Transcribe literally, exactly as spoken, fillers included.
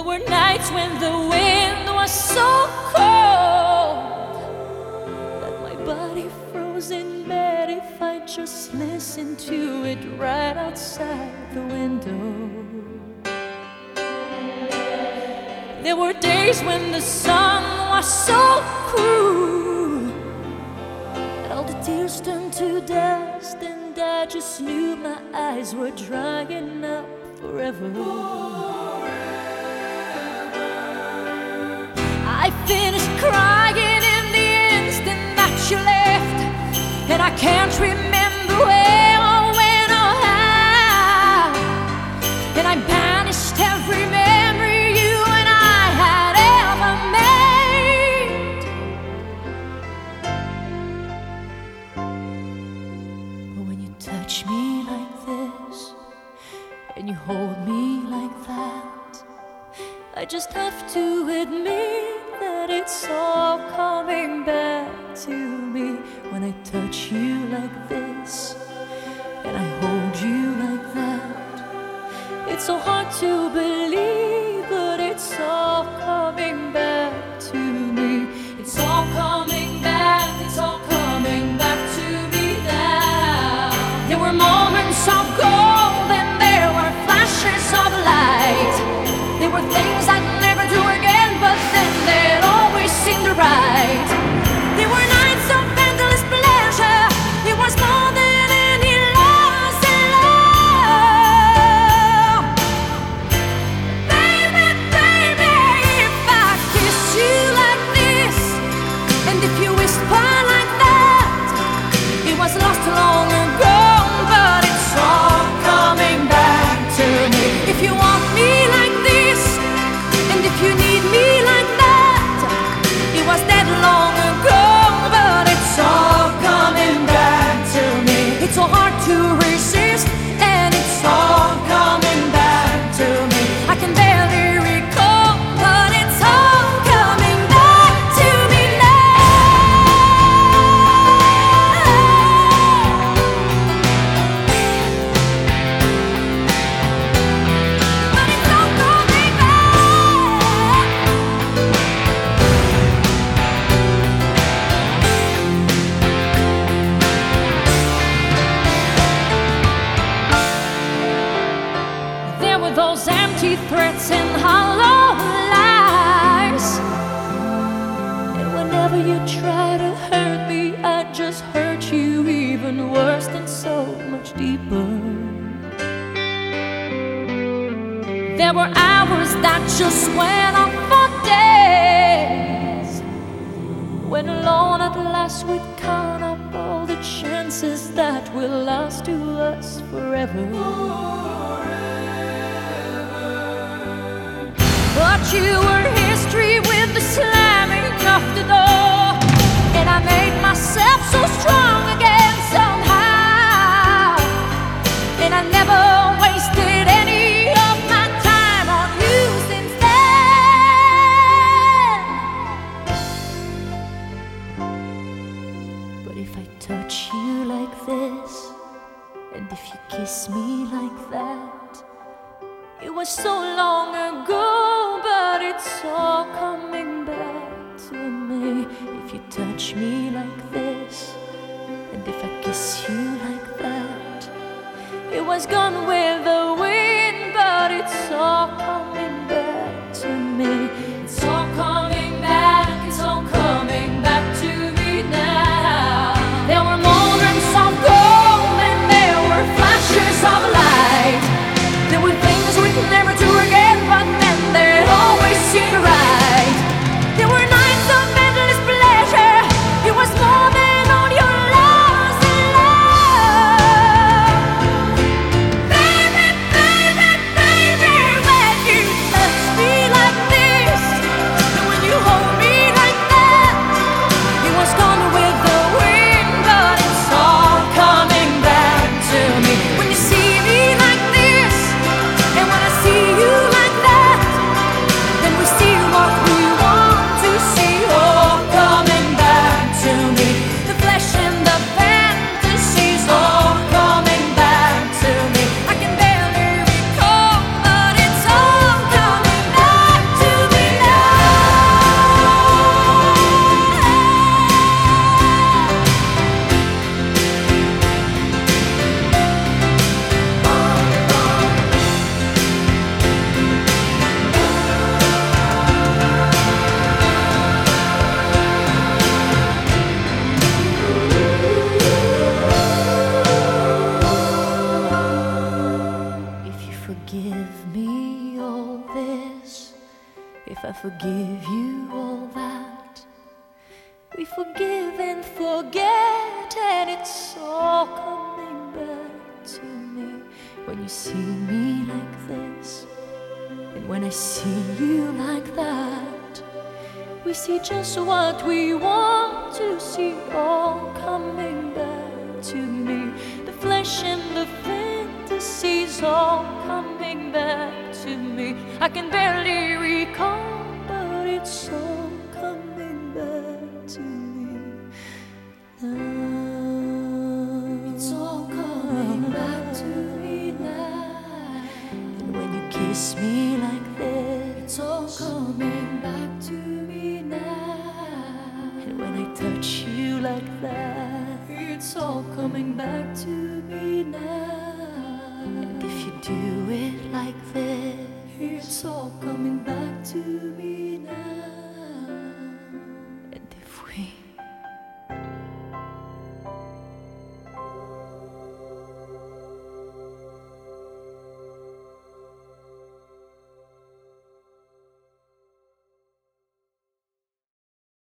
were nights when the wind was so cold that my body froze in bed if I just listened to it right outside the window. There were days when the sun was so cruel that all the tears turned to dust, and I just knew my eyes were drying up forever. I finished crying in the instant that you left, and I can't remember where or when or how, and I banished every memory you and I had ever made. But when you touch me like this and you hold me like that, I just have to admit that it's all coming back to me. When I touch you like this and I hold you like that, it's so hard to believe, but it's all coming back to me. It's all coming back, it's all coming back to me now. There were moments of gold and there were flashes of light. There were things I'd never do again, but then they'd always seem right. There were nights of endless pleasure. It was more than any loss in love. Baby, baby, if I kiss you like this, and if you whisper like that, it was lost long ago, but it's all coming back to me. If you want me like this, and if you need me like that, it was dead long ago, but it's all coming back to me. It's so hard to resist, and it's all coming back to me. I can barely recall, but it's all coming back to me now. But it's all coming back. There were those empty threats and hollow lies, and whenever you try to hurt me, I just hurt you even worse and so much deeper. There were hours that just went on for days, when alone at last we'd count up all the chances that will last to us forever. But you were history with the slamming of the door, and I made myself so strong again somehow, and I never wasted any of my time on you since then. But if I touch you like this, and if you kiss me like that, it was so long ago, but it's all coming back to me. If you touch me like this, and if I kiss you like that, it was gone with the wind, but it's all coming back to me. It's all coming back, it's all coming back to me now. There were moments of gold and there were flashes of light. There were things we'd never do again, but then they'd always seem right. There were nights of endless pleasure. It was more than all your loss in love. Baby, baby, baby, when you touch me like this, and when you I forgive you all that. We forgive and forget, and it's all coming back to me. When you see me like this, and when I see you like that, we see just what we want to see, all coming back to me. The flesh and the fantasies all coming back to me. I can barely recall, but it's all coming back to me now. It's all coming back to me now. And when you kiss me like this, it's all coming back to me now. And when I touch you like that, it's all coming back to me now. And if you do it like this, it's all coming back to me now.